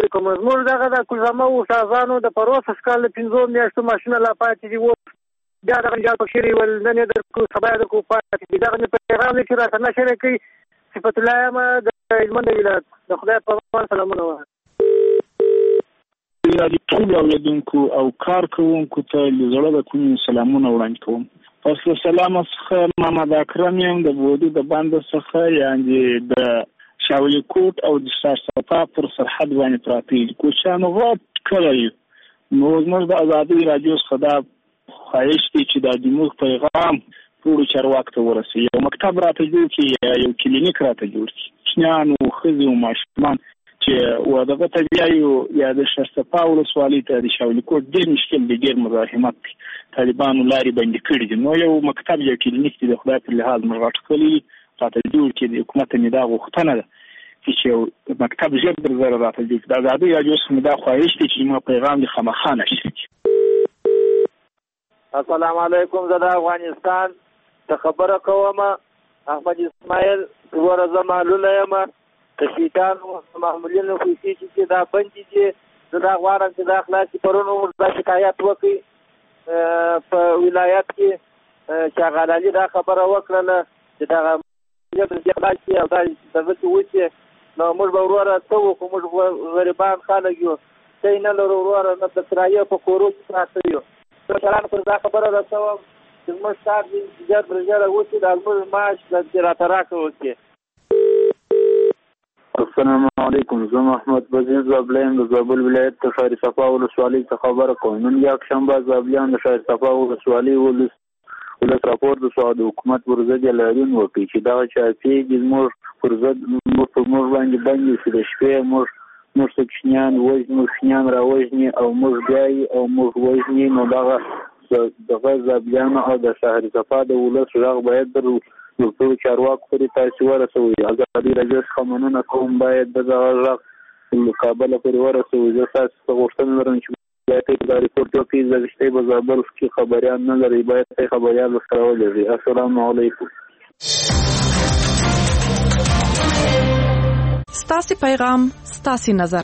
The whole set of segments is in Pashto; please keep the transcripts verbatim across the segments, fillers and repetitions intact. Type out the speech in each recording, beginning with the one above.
علیکم. زموږ دغه د کوزامه و شازانو د پروسس کال پنځو میاشتو ماشینه لا پاتې دي. اوس بیا دغه نجات پکښې ول نن یې درکړو سبا یې درکړو پاتې دي. دغه مې پیغام دی چې راته نشر کوي. صفت الله یم د هلمند ولایت. د خدای په امان سلامونه وایه. د ټولو اورېدونکو او کار کوونکو ته له زړه د کومې سلامونه وړاندې کوم. پس له سلامه څخه محمد اکرم یم د بودي د بنده څخه، یعنې د شاولي کوټ او د سرسپا پر سرحد باندې پراته دي. کوچیانو غټ کلی نو زموږ د ازادۍ راډیو څخه دا خواهش دی چې دا زموږ پیغام ټولو چارواکو ته ورسوي. یو مکتب راته جوړ کړي یا یو کلینیک راته جوړ کړي. کوچنیان او ښځې او ماشومان چې و دغه ته بیایو یا د سرسپا ولسوالۍ ته د شاولي کوټ ډېر مشکل دی، ډېر مزاحمت دی. طالبانو لارې بندې کړي دي. نو یو مکتب یا کلینیک دی د خدای په لحاظ موږ غټ کلی راته جوړ کړي. د حکومت مې دا غوښتنه ده چې یو مکتب ژر در زره راته جوړ کړي. د ازادۍ راډیو څخه مې دا خواهش دی چې زما پیغام دې خامخا نشر کړي. السلام علیکم. زه د افغانستان څخه خبره کوم. احمد اسماعیل وروره زه معلوله یم. د شیطانو معمولینو پیسې چې دا بندې دي، زه دا غواړم چې دا خلاصې. پرون موږ دا شکایت وکړئ په ولایت کې چې هغه علالي دا خبره وکړله چې دغه خلاص شي او دا دغه چې وشي. نو موږ به وروره څه وکړو؟ موږ غریبان خلک یو، څه نه لرو وروره، نه د کرایې په کورو کې پراته یو. مشرانو پر دا خبره رسوم چې زموږ کار دې ژر تر ژره وشي، دا زموږ معاش دې راته راکړه وکړي. السلام علیکم. زه محمد بزیر زابلی یم د زابل ولایت د شهر صفا ولسوالۍ څخه خبره کوم. نن یکشنبه زابلیان د شهر صفا ولسوالۍ ولس ولس راپور د سعودي حکومت پر ضد اعلان وکړي چې دغه چاپېږي زموږ پر ضد پر موږ باندې باندې چې د شپې موږ موږ کوچنیان وژني، کوچنیان راوژني او موږ بیایي او موږ وژني. نو دغه دغه زابلیانو او د شهر صفا د ولس غږ باید در ټولو چارواکو پورې تاسې ورسوئ. ازادۍ راډیو څخه مننه کوم، باید دغه غږ کابل پورې ورسوئ. زه ستاسو څخه غوښتنه لرم چې باید دا ریپورټ وکړئ. زه رښتیا په زابل کې خبریان نه لرئ، باید ته خبریان ورسره ولېږئ. السلام علیکم. ستاسې پیغام ستاسې نظر.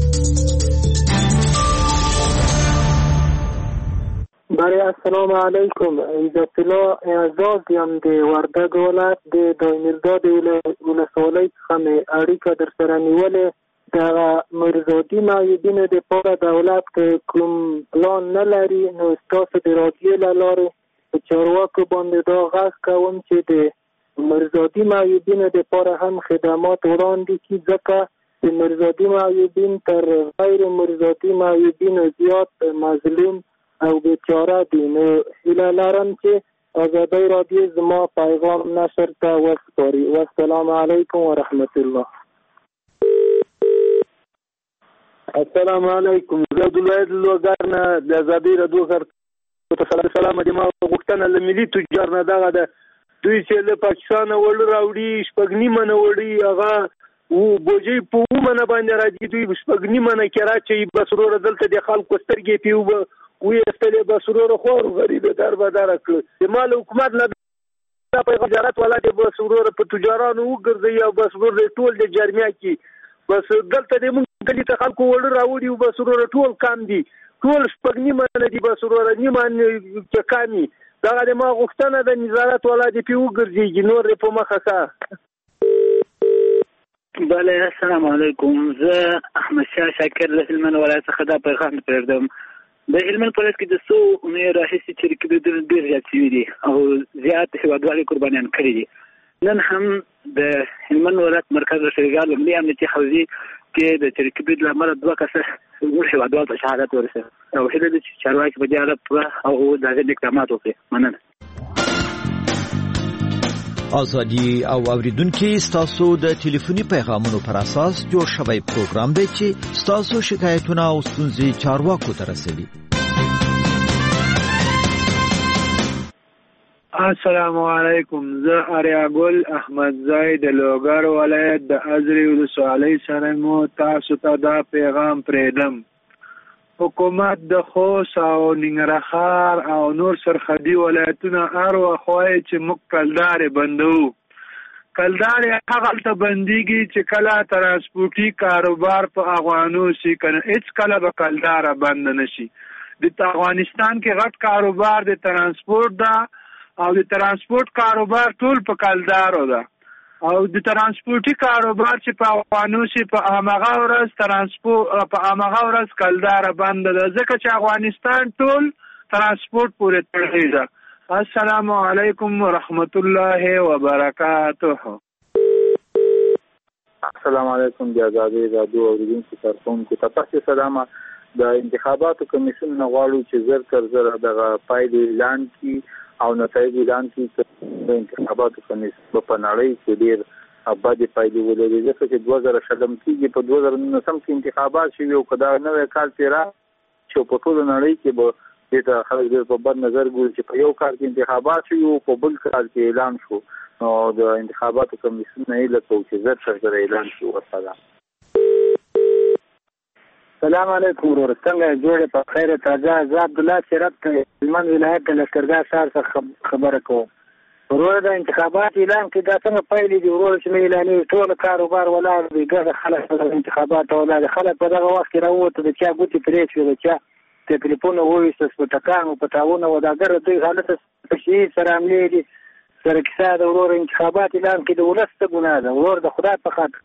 بله السلام علیکم. عزت الله اعزاز یم د وردګ ولایت د دایمیرداد ولسوالۍ څخه مې اړیکه در سره نیولې. د مرزادي معیوبینو دپاره دولت کوم پلان نه لري، نو ستاسو د راډیو له لارې په چارواکو باندې دا غږ کوم چې د مرزادي معیوبینو دپاره هم خدمات وړاندې کړي، ځکه د مرزادي معیوبین تر غیر مرزادي معیوبینو زیات مظلوم او بیچاره دي. نو هیله لرم چې ازادۍ راډیو زما پیغام نشر ته وسپاري. والسلام علیکم ورحمت الله. السلام علیکم. زه عبدالواحد لوګر نه د ازادۍ راډیو سره سلام دي. ما غوښتنه له ملي تجار نه دغه ده، دوی چې له پاکستانه وړ راوړي شپږ نیمه نه وړي، هغه و بوجۍ په اووه منه باندې راځي، دوی شپږ نیمه نه کې راچوي. بس وروره دلته د خلکو سترګې پې اوبه ویستلې، بس وروره خور غریبې در به دره کړه. د مال حکومت نه دا پیغام تجارت والا دی، بس وروره په تجارانو وګرځوي او بس وروره ټول د جرمیا کې بس دلته د مونږ کلي ته خلکو وړ راوړي او بس وروره ټول کم دي، ټول شپږ نیمه نه دي، بس وروره نیمه کې کامي. دغه د ما غوښتنه د نظارت والا دی پې وګرځېږي، نور دی په مخه ښه. بله السلام علیکم. زه احمد شاه شاکر له هلمند ولایت څخه دا پیغام پرېږدم. د هلمند په ولایت کې د څو اونیو راهیسې چې رکېدونه ډېر زیات شوي دي او زیات هېوادوالې قربانیان کړي دي. نن هم د هلمند ولایت مرکز رشدګاه لومړي امنیتي حوزې کې د چریکبید له امله دوه کسه زموږ هېوادوال ته شهادت ورسېد او هیله ده چې چارواکي په دې اړه پوره او د هغې اقدامات وکړي. مننه. ازادي او اوریدونکو ستاسو د ټلیفوني پیغامونو پر اساس جوړ شوی پروګرام دی چې ستاسو شکایتونه او ستونزې چارواکو ته رسوي. السلام علیکم. زه اریاګل احمد زای د لوګر ولایت د ازرې ولسوالۍ سره مو تاسو ته دا پیغام پرېږدم. حکومت د خوست او ننګرهار او نور سرحدي ولایتونه هر وخت وایي چې موږ کلدارې بندوو. کلدار هغه هلته بندېږي چې کله ترانسپورټي کاروبار په افغانو شي کنه هیڅ کله به کلدار بند نه شي. د افغانستان کې غټ کاروبار د ترانسپورټ ده او د ترانسپورټ کاروبار ټول په کلدارو ده او د ترانسپورټي کاروبار چې په افغانو شي په همغه ورځ ترانسپورټ په همغه ورځ کلدار بند ده ځکه چې افغانستان ټول ترانسپورټ پورې تړلی ده. السلام علیکم ورحمت الله وبرکاته. السلام علیکم د آزادۍ راډیو اوریدونکو کارکونکو ته تاسو سلام. د انتخاباتو کمیسیون نه غواړو چې زر تر زر دغه پایلې اعلان کړي او نتایج اعلان کړي. د انتخاباتو کمیسیون په نړۍ کې ډېر ابدي پایلې ولري ځکه چې دوه زره شلم کېږي په دوه زره نولسم کې انتخابات شوي او که دا نوی کال تېرا چې په ټوله نړۍ کې به دې ته خلک ډېر په بد نظر ګوري چې په یو کال کې انتخابات شوي او په بل کال کې اعلان شو. نو د انتخاباتو کمیسیون نه هیله کوو چې زر تر زر اعلان شي. والسلام. سلام علیکم ورور څنګه جوړې په خیر تازه. زه عبدالله سیرت هلمند ولایت د لښکرګاه ښار څخه خبره کوم. ورور د انتخابات اعلان کې دا څنګه پایلې دي ورور چې نه اعلانېږي ټول کاروبار ولاړ دی ګډه خلک په انتخابات ولاړ خلک په دغه وخت کې راووته د چا ګوتې پرې شوې د چا تلیفون وویسته په ټکان او په تاونه وداګر دوی حالت په شي سره عملې دي سره کیسه د ورور انتخابات اعلان کې د ولس ته ګناه ده ورور د خدای په خاطر.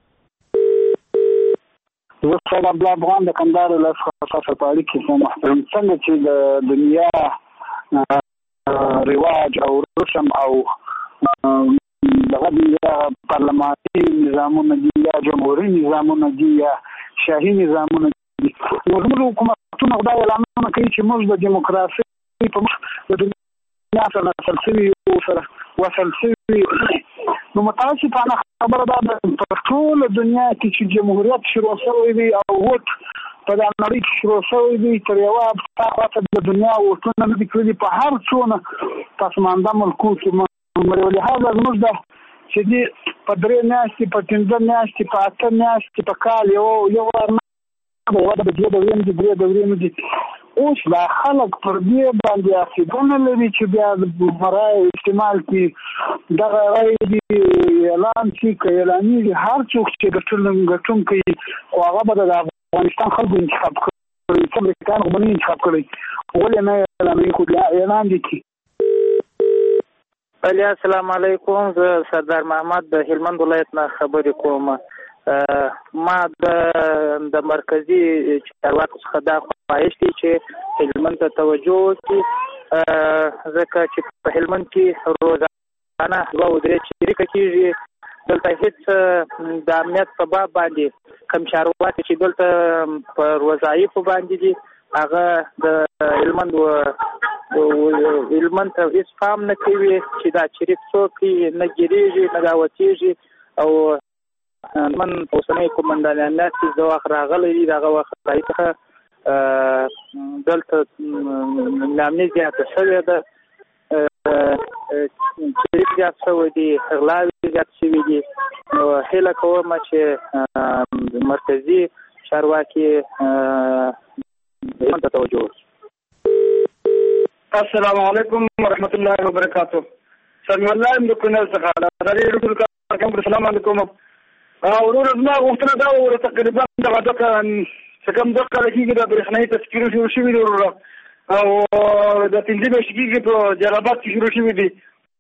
زه سید عبدالله افغان د کندهار ولایت څخه په اړیکه کې محترم څنګه چې د دنیا رواج او رسم او دغه د پارلماني نظامونه دي یا جمهوري نظامونه دي یا شاهي نظامونه دي نو زموږ حکومتونه خدای اعلانونه کوي چې موږ د دیموکراسۍ په مخ د دنیا سره وصل شوي او سره وصل شوي. نو متاسفانه خبره دا ده په ټوله دنیا کې چې جمهوریت شروع شوی دی او ووټ په دا نړۍ کې شروع شوی دی تر یوه خواته د دنیا ووټونه نه دي کړي په هر څونه پسمانده ملکو کې ولهذا زموږ ده چې دي په درې میاشتې په پنځه میاشتې په اته میاشتې په کال یو یو وار نه د دوه دورې نه دي درې دورې نه دي. اوس دا خلک پر دې باندې عقیده لري چې بیا د رایې استعمال کړي دغه رایې دي اعلان شي که اعلانېږي هر څوک چې ګټونکی خو هغه به د افغانستان خلکو انتخاب کړي چې امریکایان خو به نه انتخاب کړی ولې نه اعلانوي خو اعلان دي کړي. بله السلام علیکم. زه سردار محمد د هلمند ولایت نه خبرې کوم. ما د د مرکزي چارواکو څخه دا خواهش دی چې هلمند ته توجه وکړي ځکه چې په هلمند کې روزانه دوه او درې چریکه کېږي دلته هېڅ د امنیت په باب باندې کوم چارواکي چې دلته په وظایفو باندې دي هغه د هلمند هلمند ته هېڅ پام نه کوي چې دا چریک څوک نه ګیرېږي نه دا وچېږي او من په اوسنۍ قومندانیت کې د وخت راغلی دي د هغه وخت ځای څخه دلته نامني زیاته شوې ده چریک زیات شوی دي غلاوې زیات شوي دي. نو هیله کوم چې مرکزي چارواکي هلمند ته توجه وکړي. السلام علیکم ورحمت الله وبرکاته. سلام الله ام د کونړ څخه د ډېر ټول السلام علیکم. ورور زما غوښتنه دا وه تقریبا دغه دغه چې کوم دغه کله کېږي د برېښنایي تذکرې شروع شوي دي وروره او د پنځه میاشتې کېږي په جلال آباد کې شروع شوي دي.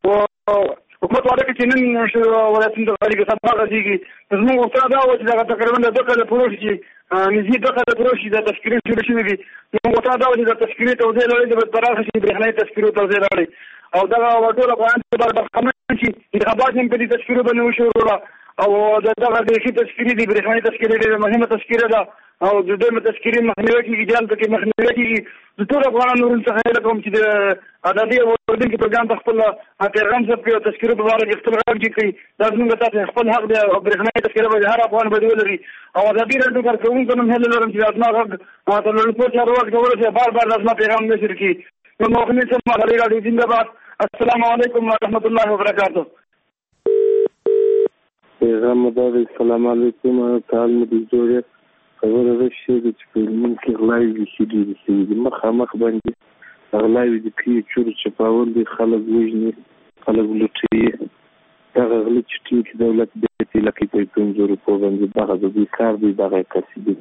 حکومت واده کې چې نن ولایتونه د غریب سبا غځېږي زموږ غوښتنه دا وه چې دغه تقریبا د دغه کله پوره شي چې نږدې دغه د پوره شي د تذکرې شروع شوي دي. زموږ غوښتنه دا وه چې د تذکرې توضیح لړۍ د پراخه شي برېښنایي تذکرو توضیح لړۍ او دغه ټول افغانان باید برخمن شي انتخابات هم په دې تذکرو باندې وشي وروره او دغه د شي تذکرې دي برېښنایي تذکرې ډېره مهمه تذکره ده او د دویمه تذکرې مخنیوی کېږي جال پکې مخنیوی کېږي. د ټولو افغانانو ورونو څخه هیله کوم چې د ازادۍ او اورېدونکي پروګرام ته خپل پیغام ثبت کړي او تذکرو په باره کې خپل غږ کړي. دا زموږ تاسې خپل حق دی او برېښنایي تذکره باید هر افغان باید ولري او ازادي راډیو کارکوونکو هم هیله لرم چې زما غږ د لوړپوړ چارواکو ته ورسوي بار بار زما پیغام نشر کړي. نو مخنی صاحب ازادي راډیو زنده‌باد. السلام علیکم ورحمت الله وبرکاته. پیغام مدار السلام علیکم تعال مدی جوړه خبره راشي چې په هلمند کې غلاوې بیخي ډېرې شوي دي مخامخ باندې غلاوې د پیو چورو چپاول دي خلک وژني خلک لوټي دغه غلي چې ټول دولت د لکه په پنځه روپو باندې دغه د دې کار دی دغه کسي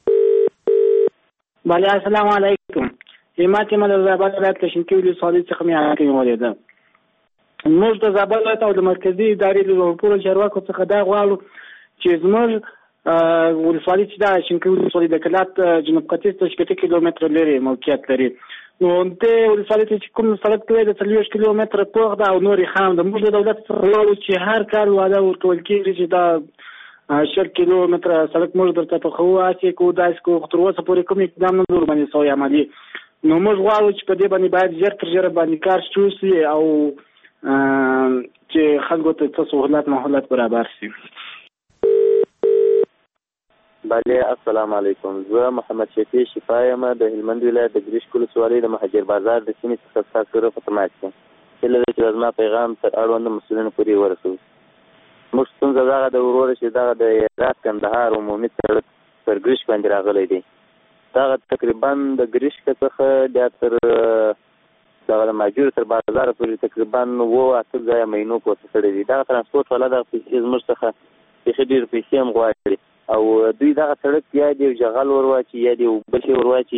بله السلام علیکم. همت من از زابل ولایت کشمکی ولسوالی څخه مې حاکم ولیده. موږ د زابل ولایت او د مرکزي ادارې د ټولو چارواکو څخه دا غواړو چې زموږ ولسوالي چې دا کشمکی ولسوالي د کلات جنوب ختیځ ته شپېته کیلومتره لرې موقعیت لري. نو دې ولسوالي ته چې کوم سړک دی د څلوېښت کیلومتره پوخ ده او نورې خام ده. موږ د دولت څخه غواړو چې هر کال وعده ورکول کېږي چې دا شل کیلومتره سړک موږ درته پخوو هسې کوو داسې کوو خو تر اوسه پورې کوم اقدام نه در باندې سوی عملي. نو موږ غواړو چې په دې باندې باید ژر تر ژره باندې کار شروع شي او چې خلکو ته څه سهولت مهولت برابر شي. بله السلام علیکم. زه محمد شفیع شفا یم د هلمند ولایت د ګریشک ولسوالۍ د مهاجر بازار د سیمې څخه ستاسو سره په تماس یم. هیله ده چې زما پیغام تر اړوندو مسؤلینو پورې ورسوي. موږ ستونزه دغه د وروره چې دغه د هرات کندهار عمومي سړک پر ګریشک باندې راغلی دی. دغه تقریبا د ګریشک څخه بیا تر دغه د ماجور تر بازار پورې تقریبا اووه اته ځایه مینو پورته کړی دي. دغه ترانسپورټ والا دغه پیسې زموږ څخه بیخي ډېرې پیسې هم غواړي او دوی دغه سړک یا دې جغل ورواچي یا دې اوبه شي ورواچي.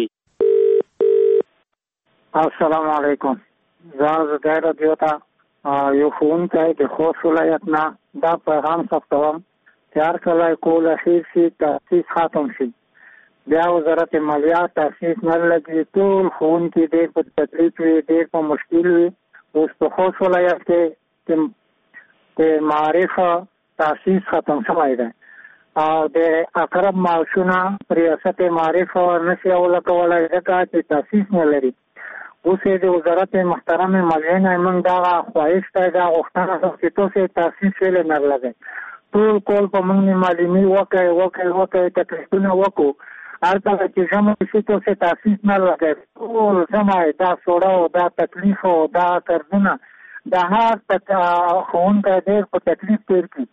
السلام علیکم. زه زدای رادیو ته یو ښوونکی د خوست ولایت نه دا پیغام ثبتوم چې هر کله کول اخیر شي تاسیس ختم شي بیا وزارت مالیات تاسیس نه لګي ټول ښوونکي ډېر په تکلیف وي ډېر په مشکل وي. اوس په خوست ولایت کې د معارف تاسیس ختم شوی دی او د اقرب معاشونه ریاست معارف نشي ولکولی ځکه چې تاسیس نه لري. اوس یې د وزارت محترم مالیې نه موږ دغه خواهش دی دا غوښتنه ده چې تاسو تاسیس ولې نه لګئ. ټول کول په موږ معلومي وکړئ وکړئ وکړئ تکلیفونه وکړو. هر کله چې ژمی شي تاسو تاسیس نه لګئ. ټول ژمی دا سوړه او دا تکلیف او دا قرضونه د هر ښوونکی ډېر په تکلیف تېر کړي.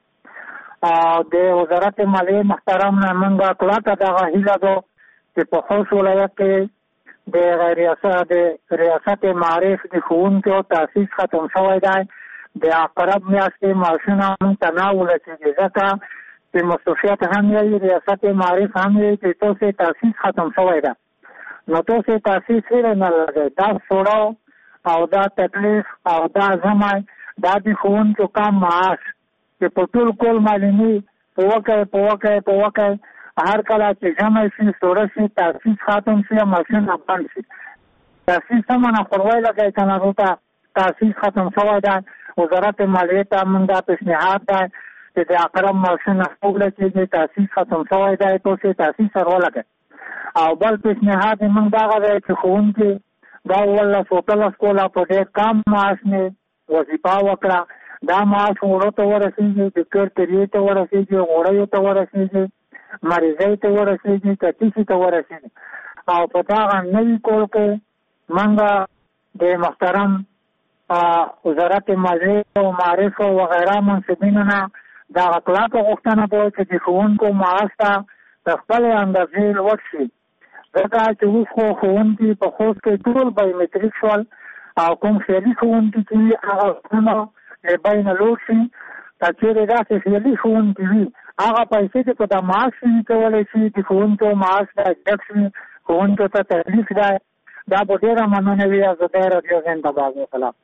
د وزارت مالیې محترم نه موږ کلکه دغه هیله ده چې په خوست ولایت کې د ریاست د ریاست معارف د ښوونکو تاسیس ختم شوی دی. د اقرب میاشتې معاشونه موږ ته نه ورسېږي ځکه چې مصروفیت هم یې ریاست معارف هم یې چې تاسو تاسیس ختم شوی ده. نو تاسو تاسیس ولې نه لګئ. دا سوړه او دا تکلیف او دا ژمی دا د ښوونکو کم معاش چې په ټول کول معلومي په وکړئ په وکړئ په وکړئ هر کله چې ژمی شي سوړه شي تاسیس ختم شي ماشین بند شي. تاسیس هم نه خوروائی لګئ که نه دلته تاسیس ختم شوی دی. وزارت مالیې ته موږ دا پیشنهاد دی چې د اقرب معاشونه وګورئ تاسیس ختم شوی دی تاسو تاسیس سره ولګئ. او بل پیشنهاد یې موږ دغه دی چې ښوونکي دا اوولس اتلس کاله په ډېر کم معاش مې وظیفه وکړه. دا معاش وړو ته ورسېږي د کور تریې ته ورسېږي غوړیو ته ورسېږي مریضۍ ته ورسېږي کتیسي ته ورسېږي. او په دغه نوي کور کې موږ د محترم وزارت مالیې او معارف وغیره منصبینو نه دغه کلکه غوښتنه ده چې د ښوونکو معاش ته د خپلې اندازې لوړ شي ځکه چې اوس خو ښوونکي په خوست کې ټول بایومټریک شول او کوم خیالي ښوونکي چې هغه بین لوړ شي که چېرې داسې خیالي ښوونکي وي هغه پیسې چې په د معاش شي کولی شي د ښوونکو معاش دا ډک شي ښوونکو ته تکلیف دی. دا به ډېره مننه وي. زه رادیو زنده‌باد. وسلام.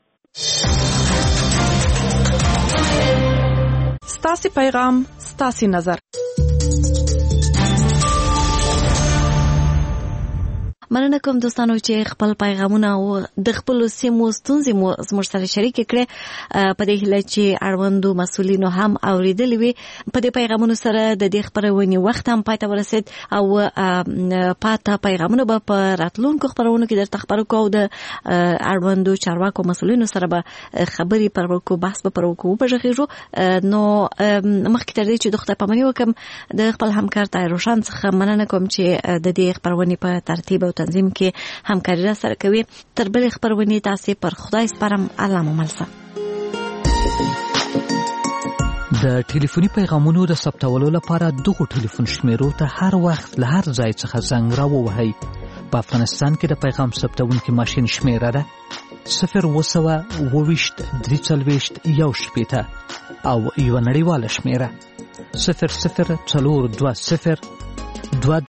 ستاسې پیغام ستاسې نظر. مننه کوم دوستانو چې خپل پیغامونه او د خپل سیمو ستونزې مو زموږ سره شریک کړي. په دې هیله چې اړوندو مسؤلینو هم اوریدلی وي. په دې پیغامونو سره د دې خبرونې وخت هم پای ته ورسید او پاته پیغامونه به په راتلونکو خبرونو کې درته خبرو کوو. د اړوندو چارواکو مسؤلینو سره به خبرې پر وکړو بحث به پر وکړو وبغږیږو. نو مخکې تر دې چې د خدای پاماني وکړم د خپل همکار طاهر روشن څخه مننه کوم چې د دې خبرونې په ترتیب او تنظیم کې همکاري را سره کوي. تر بلې خبرونې تاسې پر خدای سپارم. الله مو مل شه. د ټلیفوني پیغامونو د ثبتولو لپاره دغه ټلیفون شمیرو ته هر وخت له هر ځای څخه زنګ راووهئ. په افغانستان کې د پیغام ثبتونکي ماشین شمیره ده صفر اوه سوه اوه ویشت درې څلوېښت یو شپېته او یوه نړیواله شمېره صفر صفر څلور دوه صفر دوه